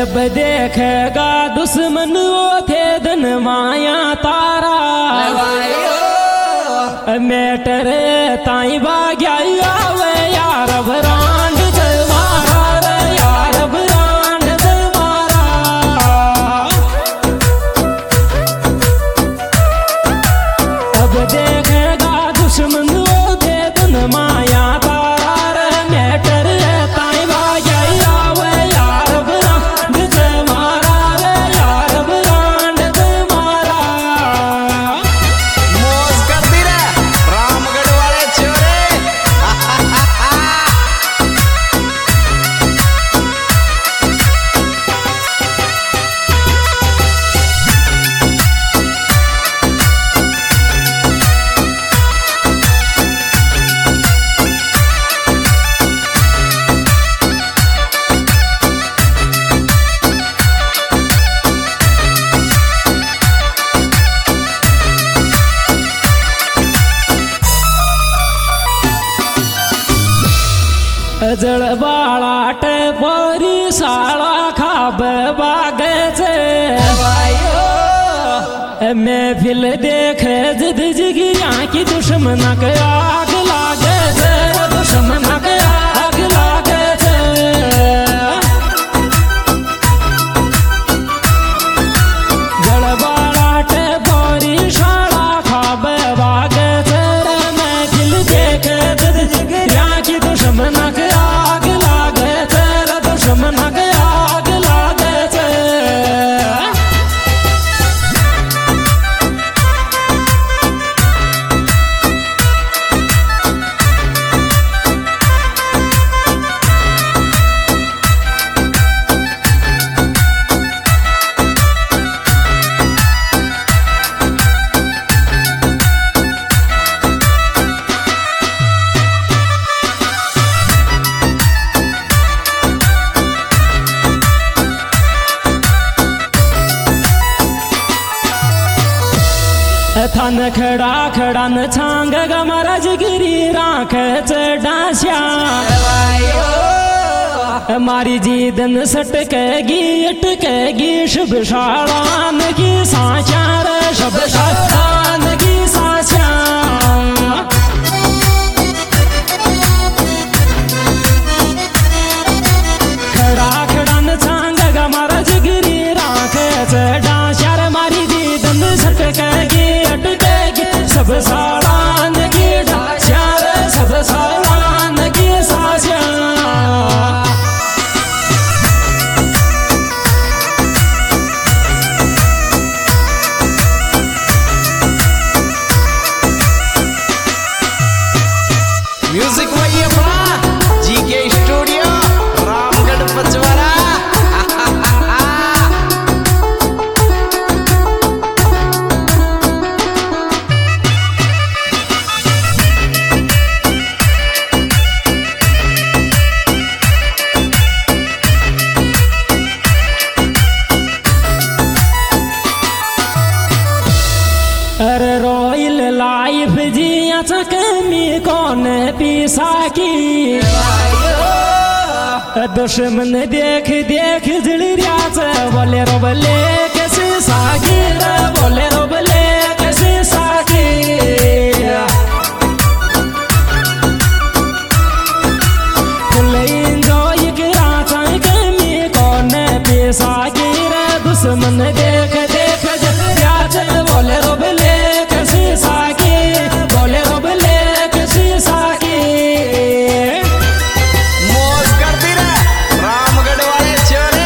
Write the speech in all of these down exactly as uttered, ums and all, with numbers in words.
जब देखेगा दुश्मन वो थे धन माया तारा मेटर ताई बाग्या आवे यार भरांड मारा रे यार भरांड मारा। अब देखेगा दुश्मन वो थे धन माया तारा रे मेटर ताई बाग्या आवे यार भरांड मारा रे यार भरांड मारा। मौज कर दी रे रामगढ़ वाले छोरे। जड़ बाळाट पोरी शाळा खाब बागच महफिल देख जिद जिगिया की दुश्मनक आग लागे दुश्मनक आग लागे। जड़ बाळाट पोरी शाळा खाब बागच महफिल देख जिद जिगिया की दुश्मनक आग लागे दुश्मनक आग लागे। थान खड़ा खड़ा न छांग महाराज गिरी राख चढ़ाश्या मारी जी दन सटकेगी अटकेगी शुभ शालान की साचार शुभ शालान की साचा। खड़ा खड़ा न छांग महाराज गिरी राख चढ़ाश्या मारी जी दन सटकेगी सब सालान की डाचार सब सालान की साचा। म्यूजिक वही जी के स्टूडियो रामगढ़ पचवारा। अरे रॉयल लाइफ जिया कमी कौन पीसा की दुश्मन देख देख जड़िया बोले रो बोले कैसे सागी बोले रो बोले कैसे सागी। फुल इंजॉय करा कमी कौन पीसा की दुश्मन देख देख जड़िया बोले रो बोले कैसे सागी बोले रो बोले कैसे सागी। मौज कर दी रे रामगढ़ वाले छोरे।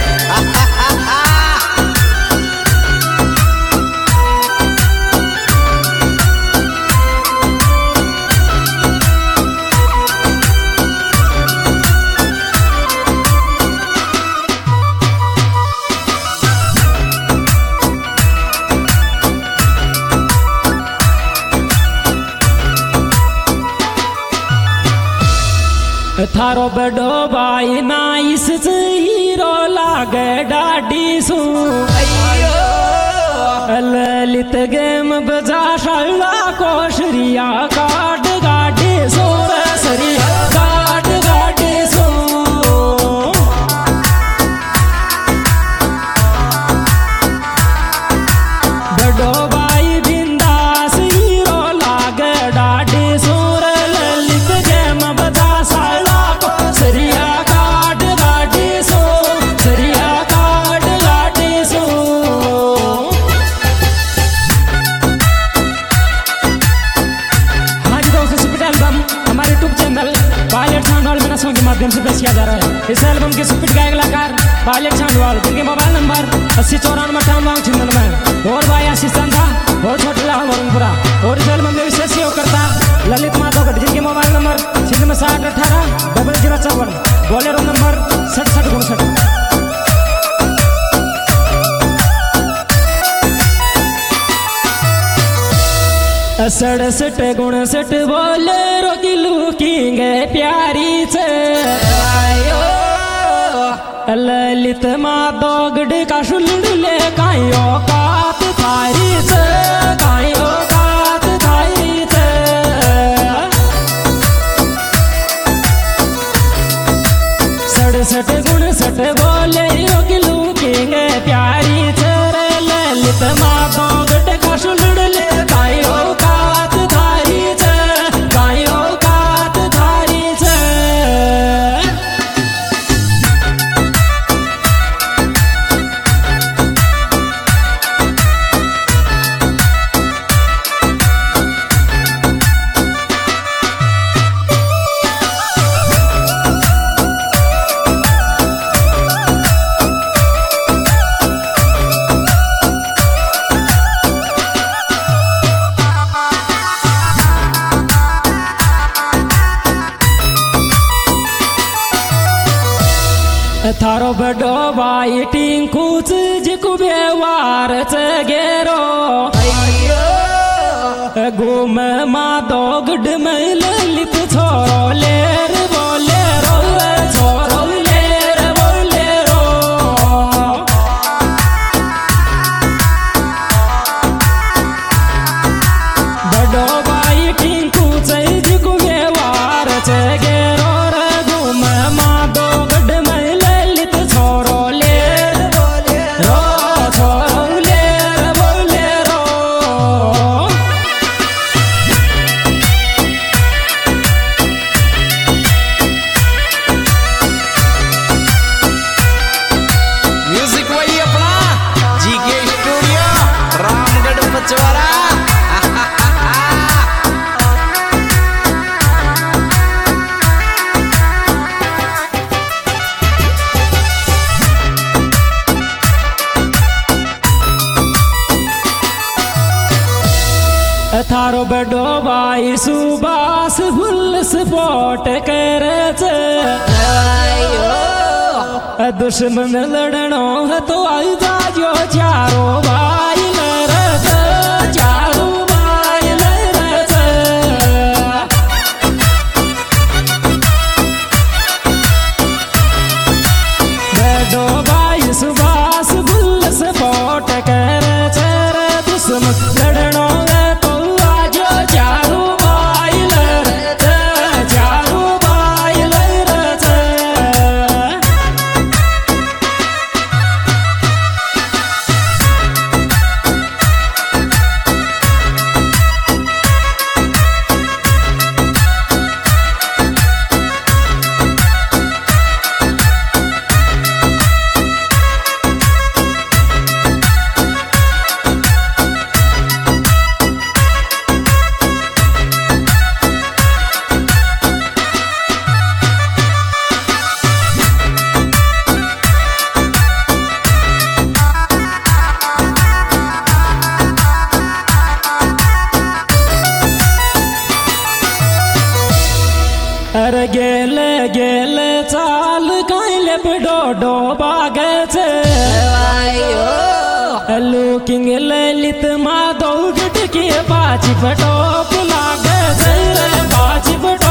थारो बड़ो भाई नाइस हीरो लागे डाडी सू ललित गेम बजा शाला कोशरिया काट गाडी सोर सरिया काट गाडी सो। एल्बम से पेश किया जा रहा है। इस एल्बम के सुपरहिट गायक कलाकार बालिक छांडवाल, जिनके मोबाइल नंबर अस्सी चौरानवे अठानवे छिन्नवे और भाई आशीष चंदा और छोटे लाल मोरनपुरा। और इस एल्बम में विशेष सहयोग करता ललित माधव, जिनके मोबाइल नंबर छिन्नवे साठ अठारह डबल जीरो चौवन, बोलेरो नंबर सड़सठ उनसठ। सड़सठ गुणसठ बोलेरो की लुकिंग प्यारी से ललित माधव गड का शुल्ले कायो कात थारी से कायो कात थारी से। सड़सठ गुणसठ बोलेरो की लुकिंग प्यारी से ललित माधव गड का शुल्ले कायो थारो बड़ो भाई टिंकू जिकु व्यवहार गेरो घूम माधो गुड में ललित छोरो लेर बोलेरो छोरो लेर बोलेरो। बड़ो भाई टिंकू जिकु व्यवहार गेरो घूम माधो गुड में थारो बड़ो भाई सुबास फुल स्पोर्ट करे दुश्मन लड़नो है तो आई जाजो चारो भाई लड़त चारो भाई लड़त। बड़ो भाई सुबास फुल स्पोर्ट करे दुश्मन लड़नो अरे गेल गेल चाल काइले डोडो बागे छे लुकिंग ललित माधव गट के पाँच पटोप लागे छे पाँच पटो